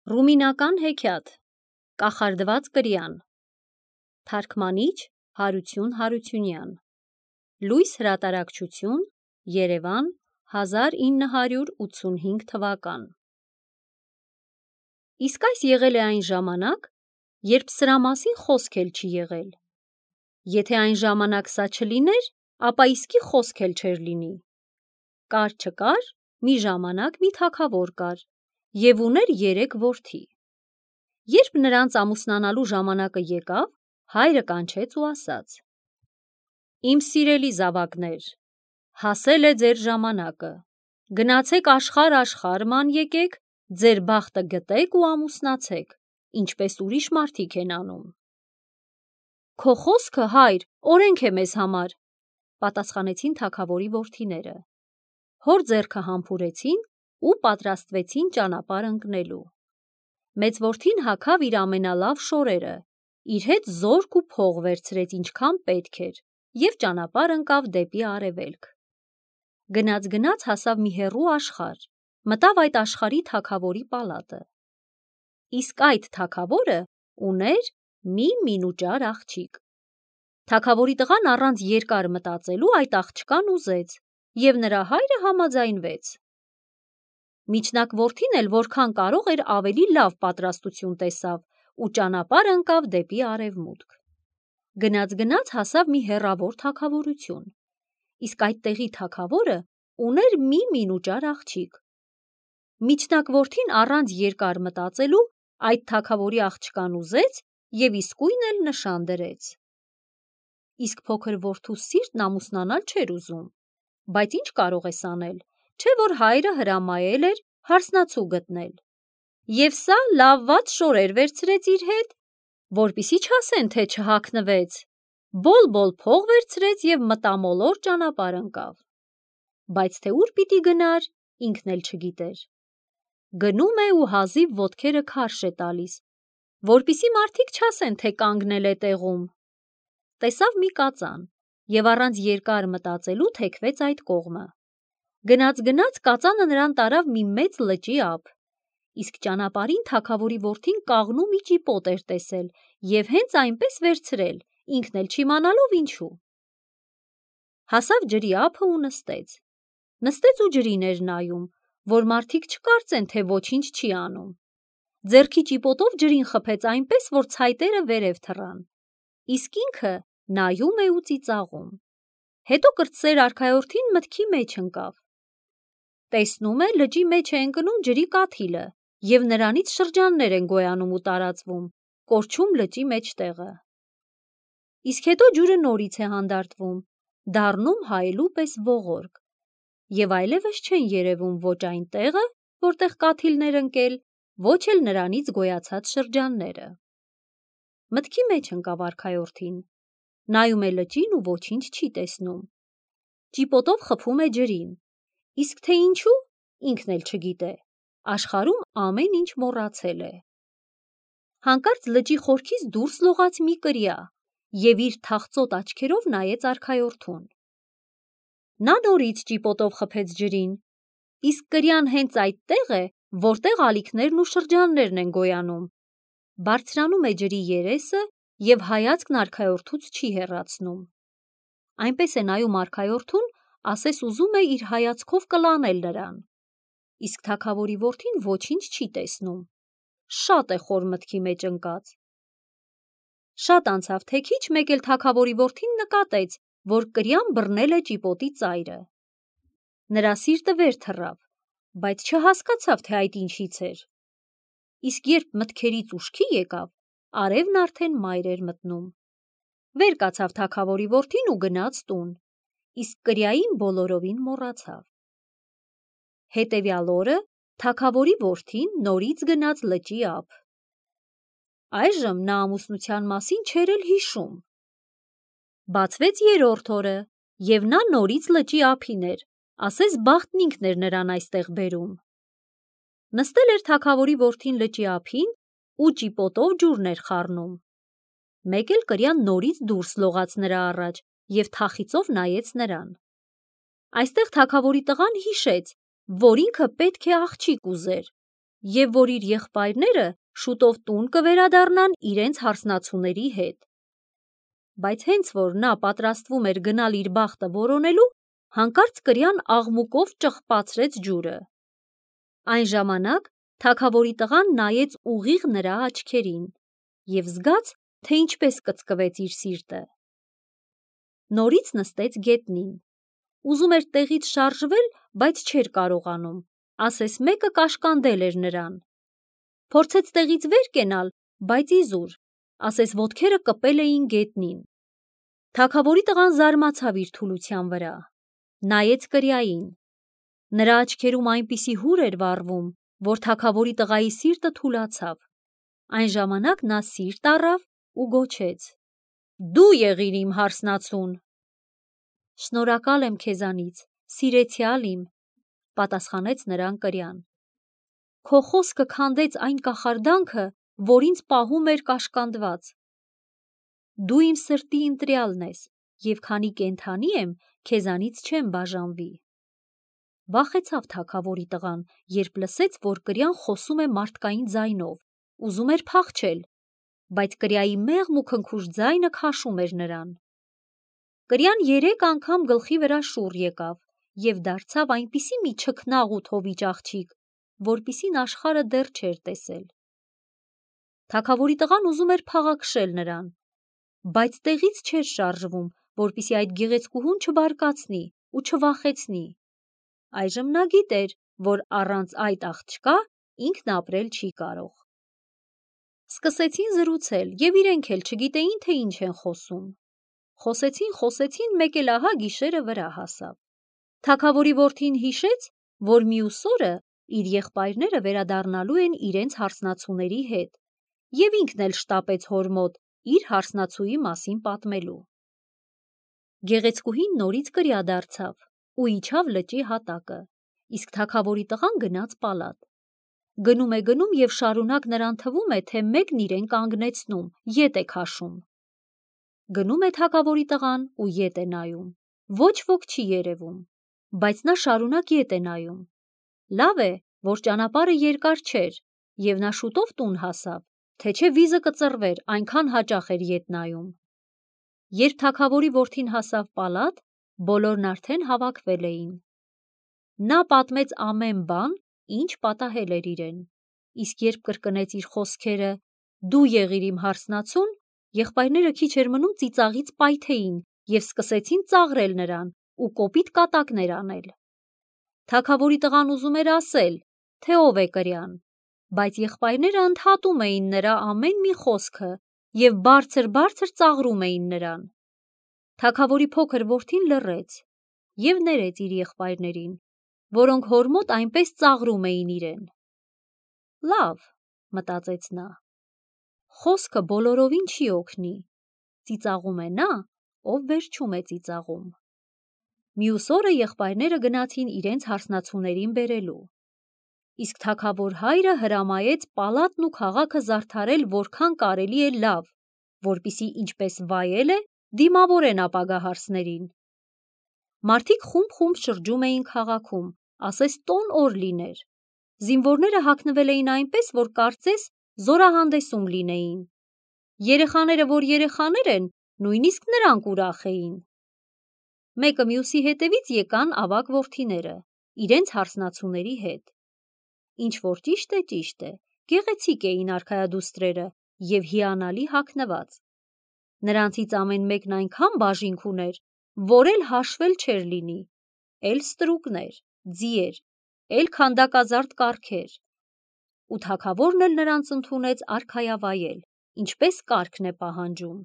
Ռումինական հեքիաթ, կախարդված կրյան, թարգմանիչ Հարություն Հարությունյան, լույս հրատարակչություն, Երևան, 1985 թվական։ Իսկ այս եղել է այն ժամանակ, երբ սրա մասին խոսք էլ չի եղել։ Եթե այն ժամանակ սա չլիներ, ապա իսկի խոսք էլ չէր լինի։ Կար չկար, մի ժամանակ մի թագավոր կար և ուներ 3 որդի։ Երբ նրանց ամուսնանալու ժամանակը եկավ, հայրը կանչեց ու ասաց. «Իմ սիրելի զավակներ, հասել է ձեր ժամանակը, գնացեք աշխարհ ման եկեք, ձեր բախտը գտեք ու ամուսնացեք, ինչպես ուրիշ մարդիկ են անում»։ «Քո խոսքը, հայր, օրենք է մեզ համար», պատասխանեցին թագավորի որդիները։ Հոր ձեռքը համբուրեցին ու պատրաստվեցին ճանապարհ ընկնելու։ Մեծ որդին հագավ իր ամենալավ շորերը, իր հետ զորք ու փող վերցրեց ինչքան պետք էր և ճանապարհ ընկավ դեպի արևելք։ Գնաց հասավ մի հեռու աշխարհ, մտավ այդ աշխարհի թագավորի պալատը։ Իսկ այդ թագավորը ուներ մի մինուճար աղջիկ։ Թագավորի տղան առանց երկար մտածելու այդ աղջկան ուզեց, և նրա հայրը համաձայնվեց։ Միջնակ որդին էլ որքան կարող էր ավելի լավ պատրաստություն տեսավ ու ճանապարհ ընկավ դեպի արևմուտք։ Գնաց հասավ մի հեռավոր թագավորություն, իսկ այդտեղի թագավորը ուներ մի մինուճար աղջիկ։ Միջնակ որդին առանց երկար մտածելու այդ թագավորի աղջկան ուզեց և իսկույն էլ նշան դրեց։ Իսկ փոքր որդու սիրտն ամուսնանալ չէր ուզում, բայց ինչ կարող ես անել, չէ՞ որ հայրը հրամայել էր հարսնացու գտնել։ Եվ սա լավված շորեր վերցրեց իր հետ, որպեսզի չասեն, թե չհագնվեց, բոլ-բոլ փող վերցրեց և մտամոլոր ճանապարհ ընկավ։ Բայց թե ուր պիտի գնար, ինքն էլ չգիտեր։ Գնում է ու հազիվ ոտքերը քարշ է տալիս, որպեսզի մարդիկ չասեն, թե կանգնել է տեղում։ Տեսավ մի կածան և առանց երկար մտածելու թեքվեց այդ կողմը։ Գնաց կածանը նրան տարավ մի մեծ լճի ափ, իսկ ճանապարհին թագավորի որդին կաղնու մի ճիպոտ էր տեսել և հենց այնպես վերցրել, ինքն էլ չիմանալով ինչու։ Հասավ ջրի ափը ու նստեց ու ջրին էր նայում, որ մարդիկ չկարծեն, թե ոչինչ չի անում։ Ձեռքի ճիպոտով ջրին խփեց այնպես, որ ցայտերը վերև թռան, իսկ ինքը նայում է ու ծիծաղում։ Հետո կրտսեր արքայորդին մտքի մեջ ընկավ։ Տեսնում է լճի մեջ է ընկնում ջրի կաթիլը և նրանից շրջաններ են գոյանում ու տարածվում, կորչում լճի մեջտեղը։ Իսկ հետո ջուրը նորից է հանդարտվում, դառնում հայելու պես ողորկ, և այլևս չեն երևում ոչ այն տեղը, որտեղ կաթիլն էր ընկել, ոչ էլ նրանից գոյացած շրջանները։ Մտքի մեջ ընկավ արքայորդին, նայում է լճին ու ոչինչ չի տեսնում։ Ճիպոտով խփում է ջրին, իսկ թե ինչու, ինքն էլ չգիտե, աշխարհում ամեն ինչ մոռացել է։ Հանկարծ լճի խորքից դուրս լողաց մի կրիա և իր թախծոտ աչքերով նայեց արքայորդուն։ Նա նորից ճիպոտով խփեց ջրին, իսկ կրիան հենց այդտեղ է, որտեղ ալիքներն ու շրջաններն են գոյանում, բարձրանում է ջրի երեսը և հայացքն արքայորդուց չի հեռացնում։ Այնպես է նայում արքայորդուն, ասես ուզում է իր հայացքով կլանել նրան։ Իսկ թագավորի որդին ոչինչ չի տեսնում, շատ է խոր մտքի մեջ ընկած։ Շատ անցավ թե քիչ, մեկ էլ թագավորի որդին նկատեց, որ կրիան բռնել է ճիպոտի ծայրը։ Նրա սիրտը վեր թռավ, բայց չհասկացավ, թե այդ ինչից էր։ Իսկ երբ մտքերից ուշքի եկավ, արևն արդեն մայր էր մտնում։ Վեր կացավ թագավորի որդին ու գնաց տուն, իսկ կրիային բոլորովին մոռացավ։ Հետևյալ օրը թագավորի որդին նորից գնաց լճի ափ։ Այժմ նա ամուսնության մասին չէր էլ հիշում։ Բացվեց երրորդ օրը, և նա նորից լճի ափին էր, ասես բախտն ինքն էր նրան այստեղ բերում։ Նստել էր թագավորի որդին լճի ափին ու ճիպոտով ջուրն էր խառնում։ Մեկ էլ կրիան նորից դուրս լողաց նրա առաջ և թախիծով նայեց նրան։ Այստեղ թագավորի տղան հիշեց, որ ինքը պետք է աղջիկ ուզեր, եւ որ իր եղբայրները շուտով տուն կվերադառնան իրենց հարսնացուների հետ։ Բայց հենց որ նա պատրաստվում էր գնալ իր բախտը որոնելու, հանկարծ կրյան աղմուկով ճղպացրեց ջուրը։ Այն ժամանակ թագավորի տղան նայեց ուղիղ նրա աչքերին եւ զգաց, թե ինչպես կծկվեց իր սիրտը։ Նորից նստեց գետնին։ Ուզում էր տեղից շարժվել, բայց չէր կարողանում, ասես մեկը կաշկանդել էր նրան։ Փորձեց տեղից վեր կենալ, բայց իզուր, ասես ոտքերը կպել էին գետնին։ Թագավորի տղան զարմացավ իր թուլության վրա, նայեց կրյային։ Նրա աչքերում այնպիսի հուր էր վառվում, որ թագավորի տղայի սիրտը թուլացավ։ Այն ժամանակ նա սիրտ առավ ու գոչեց. «Դու եղիր իմ հարսնացուն»։ «Շնորհակալ եմ քեզանից, սիրեցյալ իմ», պատասխանեց նրան կրյան։ «Քո խոսքը քանդեց այն կախարդանքը, որ ինձ պահում էր կաշկանդված։ Դու իմ սրտի ընտրյալն ես, և քանի կենդանի եմ, քեզանից չեմ բաժանվի»։ Վախեցավ թագավորի տղան, երբ լսեց, որ կրյան խոսում է մարդկային ձայնով, ուզում էր փախչել, բայց կրյայի մեղմ ու քնքուշ ձայնը քաշում էր նրան։ Կրյան 3 անգամ գլխի վրա շուռ եկավ և դարձավ այնպիսի մի չքնաղ ու թովիչ աղջիկ, որպիսին աշխարհը դեռ չէր տեսել։ Թագավորի տղան ուզում էր փաղաքշել նրան, բայց տեղից չէր շարժվում, որպիսի այդ գեղեցկուհուն չբարկացնի ու չվախեցնի։ Այժմ նա գիտեր, որ առանց այդ աղջկա ինքն ապրել չի կարող։ Սկսեցին զրուցել և իրենք էլ չգիտեին, թե ինչ են խոսում։ Խոսեցին, մեկ էլ ահա գիշերը վրա հասավ։ Թագավորի որդին հիշեց, որ մյուս օրը իր եղբայրները վերադառնալու են իրենց հարսնացուների հետ, և ինքն էլ շտապեց հոր մոտ իր հարսնացուի մասին պատմելու։ Գեղեցկուհին նորից կրյա դարձավ ու իջավ լճի հատակը, իսկ թագավորի տղան գնաց պալատ։ Գնում է և շարունակ նրան թվում է, թե մեկն իրեն կանգնեցնում, ետ է քաշում։ Գնում է թագավորի տղան ու ետ է նայում, ոչ ոք չի երևում, բայց նա շարունակ ետ է նայում։ Լավ է, որ ճանապարհը երկար չէր, և նա շուտով տուն հասավ, թե չէ վիզը կծռվեր, այնքան հաճախ էր ետ նայում։ Երբ թագավորի որդին հասավ պալատ, բոլորն արդեն հավաքվել էին։ Նա պատմեց ամեն բան, ինչ պատահել էր իրեն, իսկ երբ կրկնեց իր խոսքերը «Դու եղիր իմ հարսնացուն», եղբայրները քիչ էր մնում ծիծաղից պայթեին և սկսեցին ծաղրել նրան ու կոպիտ կատակներ անել։ Թագավորի տղան ուզում էր ասել, թե ով է կրյան, բայց եղբայրները ընդհատում էին նրա ամեն մի խոսքը և բարձր ծաղրում էին նրան։ Թագավորի փոքր որդին լռեց և ներեց իր եղբայրներին, որոնք հոր մոտ այնպես ծաղրում էին իրեն։ «Լավ», մտածեց նա, «խոսքը բոլորովին չի օգնի, ծիծաղում է նա, ով վերջում է ծիծաղում»։ Մյուս օրը եղբայրները գնացին իրենց հարսնացուներին բերելու, իսկ թագավոր հայրը հրամայեց պալատն ու քաղաքը զարդարել որքան կարելի է լավ, որպեսզի ինչպես վայել է, դիմավորեն ապագա հարսներին։ Մարդիկ խումբ շրջում էին քաղաքում, ասես տոն օր լիներ։ Զինվորները հագնվել էին այնպես, որ կարծես զորահանդեսում լինեին։ Երեխաները, որ երեխաներ են, նույնիսկ նրանք ուրախ էին։ Մեկը մյուսի հետևից եկան ավագ որդիները, իրենց հարսնացուների հետ։ Ինչ որ ճիշտ է, գեղեցիկ էին արքայադուստրերը և հիանալի հագնված։ Նրանցից ամեն մեկն այնքան բաժինք ուներ, որ էլ հաշվել չէր լինի, էլ ստրուկներ, ձիեր, էլ քանդակազարդ կառքեր։ Ու թագավորն էլ նրանց ընդունեց արքայավայել, ինչպես կարգն է պահանջում։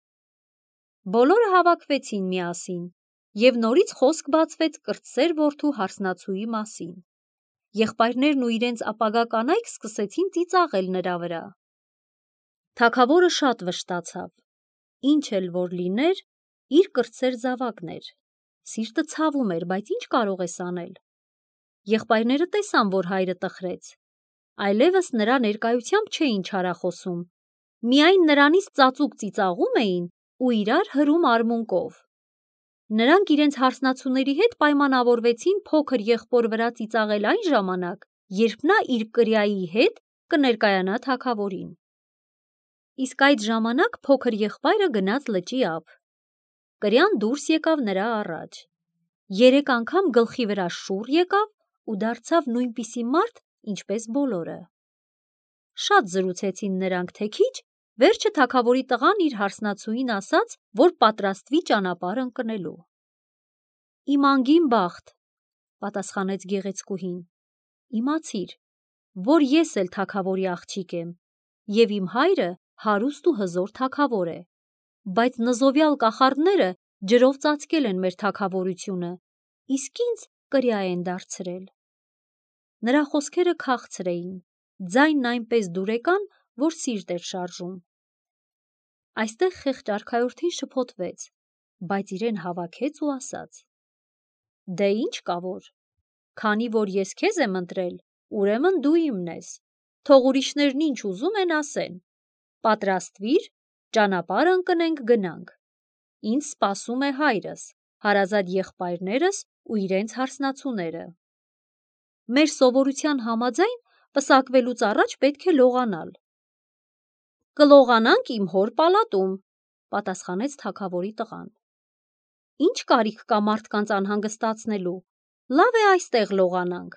Բոլորը հավաքվեցին միասին, և նորից խոսք բացվեց կրտսեր որդու հարսնացուի մասին։ Եղբայրներն ու իրենց ապագա կանայք սկսեցին ծիծաղել նրա վրա։ Թագավորը շատ վշտացավ։ Ինչ էլ որ լիներ, իր կրտսեր զավակն էր։ Սիրտը ցավում էր, բայց ինչ կարող ես անել։ Եղբայրները տեսան, որ հայրը տխրեց, այլևս նրա ներկայությամբ չէին չարախոսում, միայն նրանից ծածուկ ծիծաղում էին ու իրար հրում արմունկով։ Նրանք իրենց հարսնացուների հետ պայմանավորվեցին փոքր եղբոր վրա ծիծաղել այն ժամանակ, երբ նա իր կրյայի հետ կներկայանա թագավորին։ Իսկ այդ ժամանակ փոքր եղբայրը գնաց լճի ափ։ Կրյան դուրս եկավ նրա առաջ։ 3 անգամ գլխի վրա շուռ եկավ ու դարձավ նույնպիսի մարդ, ինչպես բոլորը։ Շատ զրուցեցին նրանք, թե քիչ, վերջը թագավորի տղան իր հարսնացուին ասաց, որ պատրաստվի ճանապարհ ընկնելու։ Իմ անգին բախտ, պատասխանեց գեղեցկուհին, իմացիր, որ ես էլ թագավորի աղջիկ եմ, և իմ հայրը հարուստ ու հզոր թագավոր է, բայց նզովյալ կախարդները ջրով ծածկել են մեր թագավորությունը, իսկ ինձ կրյա են դարձրել։ Նրա խոսքերը քաղցր էին, ձայնն այնպես դուրեկան, որ սիրտ էր շարժում։ Այստեղ խեղճ արքայորդին շփոթվեց, բայց իրեն հավաքեց ու ասաց. Դե ինչ կա որ, քանի որ ես քեզ եմ ընտրել, ուրեմն դու իմն ես, թող ուրիշներն ինչ ուզում են ասեն, պատրաստվիր, ճանապարհ ընկնենք գնանք, ինձ սպասում է հայրս, հարազատ եղբայրներս ու իրենց հարսնացուները։ Մեր սովորության համաձայն պսակվելուց առաջ պետք է լողանալ։ Կլողանանք իմ հոր պալատում, պատասխանեց թագավորի տղան։ Ինչ կարիք կա մարդկանց անհանգստացնելու, լավ է այստեղ լողանանք։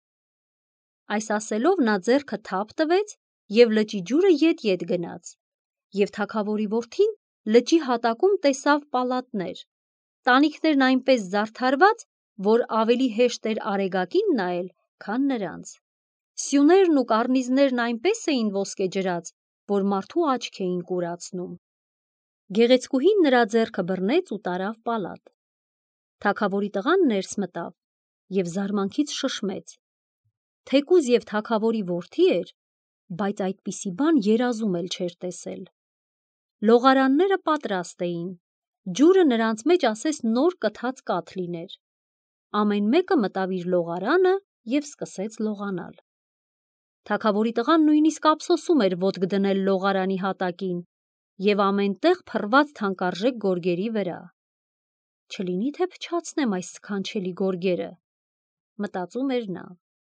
Այս ասելով նա ձեռքը թափ տվեց և լճի ջուրը ետ գնաց, և թագավորի որդին լճի հատակում տեսավ պալատներ, տանիքներն այնպես զարդարված, որ ավելի հեշտ էր արեգակին նայել, քան նրանց։ Սյուներն ու կառնիզներն այնպես էին ոսկեջրած, որ մարդու աչք էին կուրացնում։ Գեղեցկուհին նրա ձեռքը բռնեց ու տարավ պալատ։ Թագավորի տղան ներս մտավ և զարմանքից շշմեց։ Թեկուզ և թագավորի որդի էր, բայց այդպիսի բան երազում էլ չէր տեսել։ Լողարանները պատրաստ էին, ջուրը նրանց մեջ ասես նոր կթած կաթ լիներ։ Ամեն մեկը մտավ իր լողարանը և սկսեց լողանալ։ Թագավորի տղան նույնիսկ ափսոսում էր ոտք դնել լողարանի հատակին և ամենտեղ փռված թանկարժեք գորգերի վրա։ Չլինի թե փչացնեմ այս սքանչելի գորգերը, մտածում էր նա։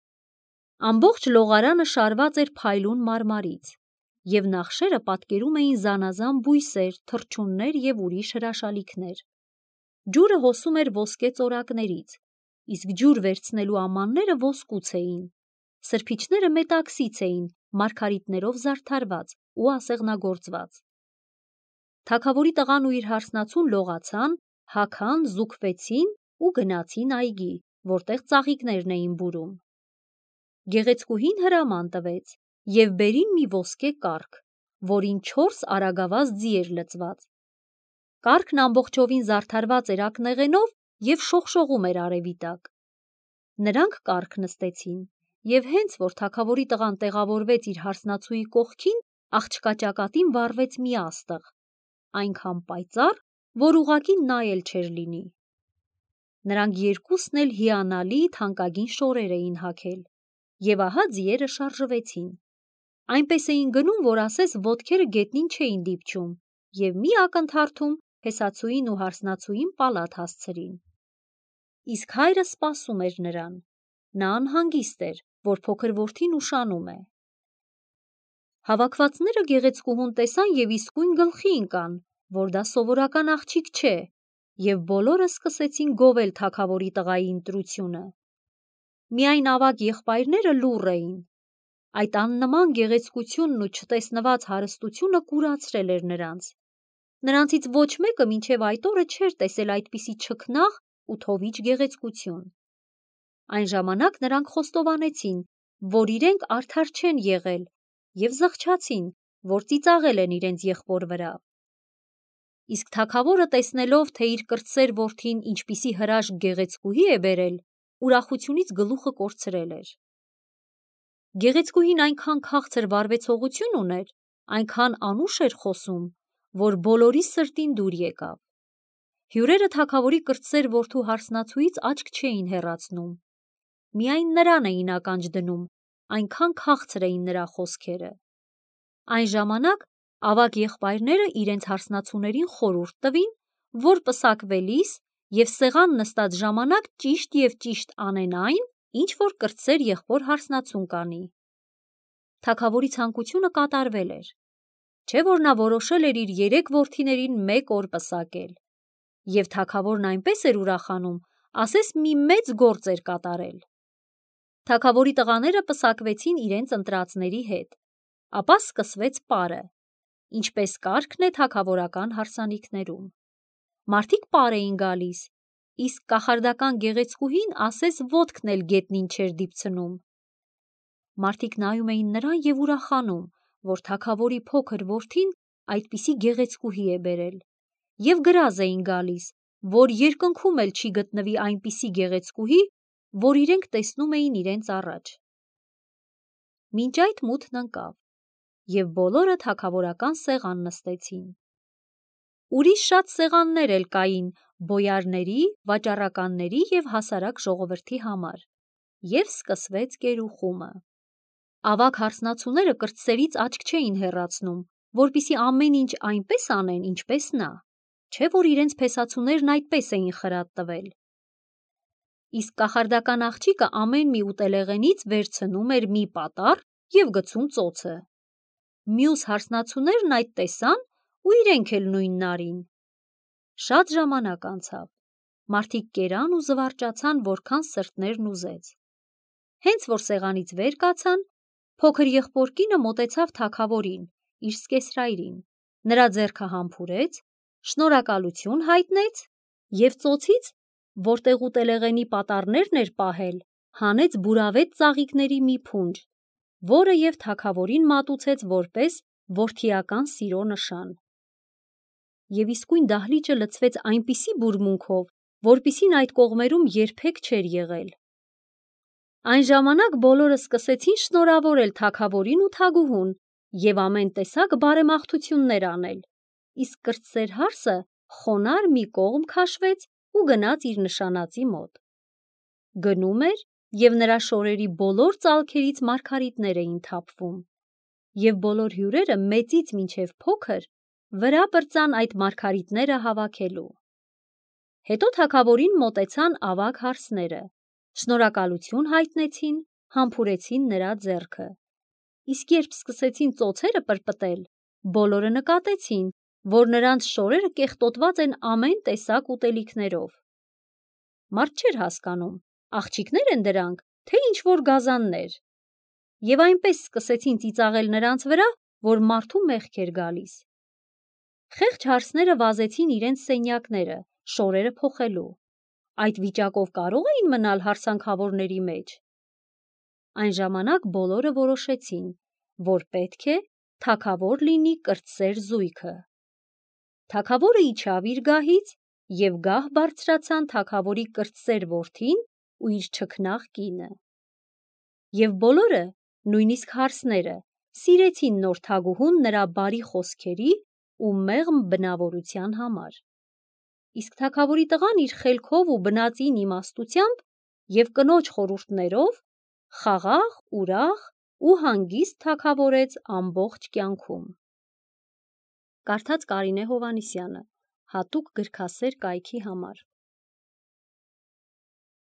Ամբողջ լողարանը շարված էր փայլուն մարմարից, և նախշերը պատկերում էին զանազան բույսեր, թռչուններ և ուրիշ հրաշալիքներ։ Ջուրը հոսում էր ոսկե ծորակներից, իսկ ջուր վերցնելու ամանները ոսկուց էին, սրբիչները մետաքսից էին, մարգարիտներով զարդարված ու ասեղնագործված։ Թագավորի տղան ու իր հարսնացուն լողացան, հագան, զուգվեցին ու գնացին այգի, որտեղ ծաղիկներն էին բուրում։ Գեղեցկուհին հրաման տվեց և բերին մի ոսկե կառք, որին 4 արագավազ ձի էր լցված։ Կառքն ամբողջովին զարդարված էր ակնեղենով և շողշողում էր արևի տակ։ Նրանք կառք նստեցին, և հենց որ թագավորի տղան տեղավորվեց իր հարսնացուի կողքին, աղջկա ճակատին վառվեց մի աստղ, այնքան պայծառ, որ ուղղակի նայել չէր լինի։ Նրանք երկուսն էլ հիանալի թանկագին շորեր էին հագել, և ահա ձիերը շարժվեցին։ Այնպես էին գնում, որ ասես ոտքերը գետնին չէին դիպչում, և մի ակնթարթում փեսացուին ու հարսնացուին պալատ հասցրին։ Իսկ հայրը սպասում էր նրան։ Նա անհանգիստ էր, որ փոքր որդին ուշանում է։ Հավաքվածները գեղեցկուհուն տեսան և իսկույն գլխի ընկան, որ դա սովորական աղջիկ չէ, և բոլորը սկսեցին գովել թագավորի տղայի ընտրությունը։ Միայն ավագ եղբայրները լուռ էին։ Այդ աննման գեղեցկությունն ու չտեսնված հարստությունը կուրացրել էր նրանց։ Նրանցից ոչ մեկը մինչև այդ օրը չէր տեսել այդպիսի չքնաղ ու թովիչ գեղեցկություն։ Այն ժամանակ նրանք խոստովանեցին, որ իրենք արդար չեն եղել, և զղջացին, որ ծիծաղել են իրենց եղբոր վրա։ Իսկ թագավորը տեսնելով, թե իր կրտսեր որդին ինչպիսի հրաշք գեղեցկուհի է բերել, ուրախությունից գլուխը կորցրել էր։ Գեղեցկուհին այնքան քաղցր վարվեցողություն ուներ, այնքան անուշ էր խոսում, որ բոլորի սրտին դուր եկավ։ Հյուրերը թագավորի կրտսեր որդու հարսնացուից աչք չէին հեռացնում։ Միայն նրան էին ականջ դնում, այնքան քաղցր էին նրա խոսքերը։ Այն ժամանակ ավագ եղբայրները իրենց հարսնացուներին խորհուրդ տվին, որ պսակվելիս և սեղան նստած ժամանակ ճիշտ անեն այն, ինչ որ կրտսեր եղբոր հարսնացուն կանի։ Թագավորի ցանկությունը կատարվել էր, չէ՞ որ նա որոշել էր իր 3 որդիներին մեկ օր պսակել, և թագավորն այնպես էր ուրախանում, ասես մի մեծ գործ էր կատարել։ Թագավորի տղաները պսակվեցին իրենց ընտրածների հետ, ապա սկսվեց պարը, ինչպես կարգն է թագավորական հարսանիքներում։ Մարդիկ պար էին գալիս, իսկ կախարդական գեղեցկուհին ասես ոտքն էլ գետնին չէր դիպցնում։ Մարդիկ նայում էին նրան և ուրախանում, որ թագավորի փոքր որդին այդպիսի գեղեցկուհի է բերել, և գրազ էին գալիս, որ երկնքում էլ չի գտնվի այնպիսի գեղեցկուհի, որ իրենք տեսնում էին իրենց առաջ։ Մինչ այդ մութն ընկավ, և բոլորը թագավորական սեղան նստեցին։ Ուրիշ շատ սեղաններ էլ կային բոյարների, վաճառականների և հասարակ ժողովրդի համար, և սկսվեց գերուխումը։ Ավագ հարսնացուները կրտսերից աչք չէին հեռացնում, որպեսզի ամեն ինչ այնպես անեն, ինչպես նա, չէ՞ որ իրենց փեսացուներն այդպես էին խրատ տվել։ Իսկ կախարդական աղջիկը ամեն մի ուտելեղենից վերցնում էր մի պատառ և գցում ծոցը։ Մյուս հարսնացուներն այդ տեսան ու իրենք էլ նույնն արին։ Շատ ժամանակ անցավ, մարդիկ կերան ու զվարճացան, որքան սրտներն ուզեց։ Հենց որ սեղանից վեր կացան, փոքր եղբոր կինը մոտեցավ թագավորին, իր սկեսրայրին, նրա ձեռքը համբուրեց, շնորհակալություն հայտնեց և ծոցից, որտեղ ուտելեղենի պատառներն էր պահել, հանեց բուրավետ ծաղիկների մի փունջ, որը և թագավորին մատուցեց որպես որդիական սիրո նշան։ Եվ իսկույն դահլիճը լցվեց այնպիսի բուրմունքով, որպիսին այդ կողմերում երբեք չէր եղել։ Այն ժամանակ բոլորը սկսեցին շնորհավորել թագավորին ու թագուհուն և ամեն տեսակ բարեմաղթություններ անել, իսկ կրտսեր հարսը խոնարհ մի կողմ քաշվեց ու գնաց իր նշանածի մոտ։ Գնում էր, և նրա շորերի բոլոր ծալքերից մարգարիտներ էին թափվում, և բոլոր հյուրերը մեծից մինչև փոքր վրա պրծան այդ մարգարիտները հավաքելու։ Հետո թագավորին մոտեցան ավագ հարսները, շնորհակալություն հայտնեցին, համբուրեցին նրա ձեռքը, իսկ երբ սկսեցին ծոցերը պրպտել, բոլորը նկատեցին, որ նրանց շորերը կեղտոտված են ամեն տեսակ ուտելիքներով։ Մարդ չէր հասկանում, աղջիկնե՞ր են դրանք, թե ինչ-որ գազաններ, և այնպես սկսեցին ծիծաղել նրանց վրա, որ մարդու մեղք էր գալիս։ Խեղճ հարսները վազեցին իրենց սենյակները, շորերը փոխելու։ Այդ վիճակով կարո՞ղ էին մնալ հարսանքավորների մեջ։ Այն ժամանակ բոլորը որոշեցին, որ պետք է թագավոր լինի կրտսեր զույգը։ Թագավորը իջավ իր գահից, և գահ բարձրացան թագավորի կրտսեր որդին ու իր չքնաղ կինը։ Եվ բոլորը, նույնիսկ հարսները, սիրեցին նոր թագուհուն նրա բարի խոսքերի ու մեղմ բնավորության համար։ Իսկ թագավորի տղան իր խելքով ու բնածին իմաստությամբ և կնոջ խորհուրդներով խաղաղ, ուրախ ու հանգիստ թագավորեց ամբողջ կյանքում։ Կարդաց Կարինե Հովհաննիսյանը, հատուկ գրքասեր կայքի համար։